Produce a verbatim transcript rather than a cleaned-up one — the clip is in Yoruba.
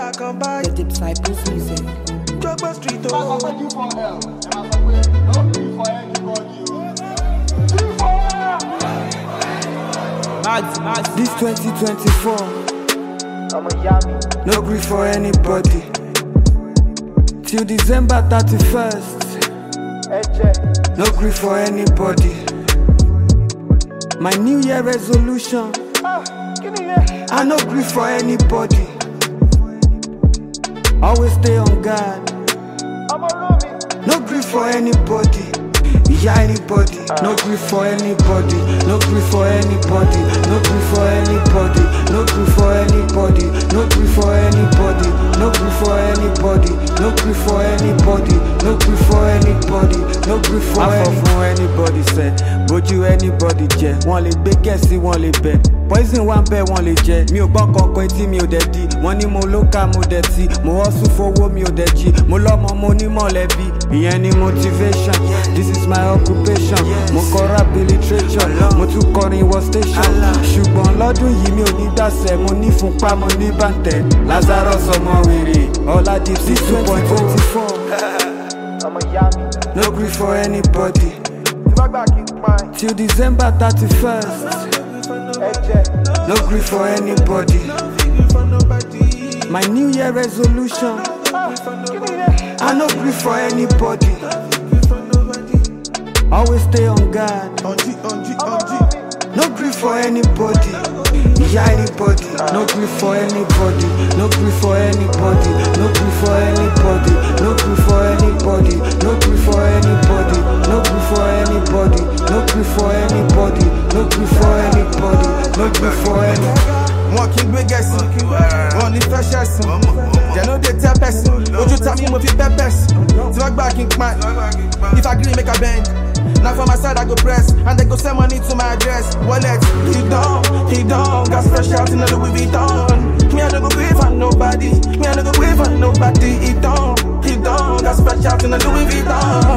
The Disciples music. Jogba Street, I oh. said you for hell, and I said, wait, don't be for anybody. You for hell. Max, Max. This twenty twenty-four, I'm a yummy. no grief for anybody. Till December thirty-first, Eche. no grief for anybody. My New Year resolution, Ah, give me here. I no grief for anybody. Always stay on guard, I'm a roomie. no grief for anybody. Yeah, anybody, no grief for anybody, no grief for anybody, no grief for anybody, no grief for anybody, no grief for anybody, no grief for anybody, no grief for anybody, no grief for anybody, no grief for anybody. Said, but you anybody jet, one lè gbé kẹ́sì one lè bẹ̀. Poison one bẹ́ẹ̀ wọ́n lè jẹ, mi ò gbọ́ kankan etí mi ò dẹ̀ di, wọ́n ní mo ló ká mo dẹ̀ ti, mo hustle fowó mi ò dẹ̀ jí, mo lọ́mọ mo ní mọ̀lẹ́bí, ìyẹn ni motivation, this is my occupation, mo kọ rap literature, mo tún kọrin wọ station, ṣùgbọ́n lọ́dún yìí mi ò ní gbàsẹ̀, mo ní fúnpá mo ní bàǹtẹ̀, Lazarus ọmọ wèrè, Ọládì sí two point two four. I'm a yummy. No grief for anybody, If I back in mine, till December thirty-first, Eche. no grief for anybody. My New Year resolution, Ah, give me here. I no grief for anybody. Always stay on guard, On G, on G, I'm a on G. roomie. no grief for anybody. Yeah, anybody, no grief for anybody, no grief for anybody, no grief for anybody, no grief for anybody, no grief for anybody, no grief for anybody, no grief for anybody, no grief for anybody, no grief for anybody. One king big guessing, one in fresh essence. They know they tell person, would you tell me if you pay person? To walk back in man, if I agree, make a bend. Now from my side, I go press, and they go send money to my address. Wallet, he down, he down, got fresh out in the Louis Vuitton. Me, I don't go grieve on nobody, me, I don't go grieve on nobody. He down, he down, got fresh out in the Louis Vuitton.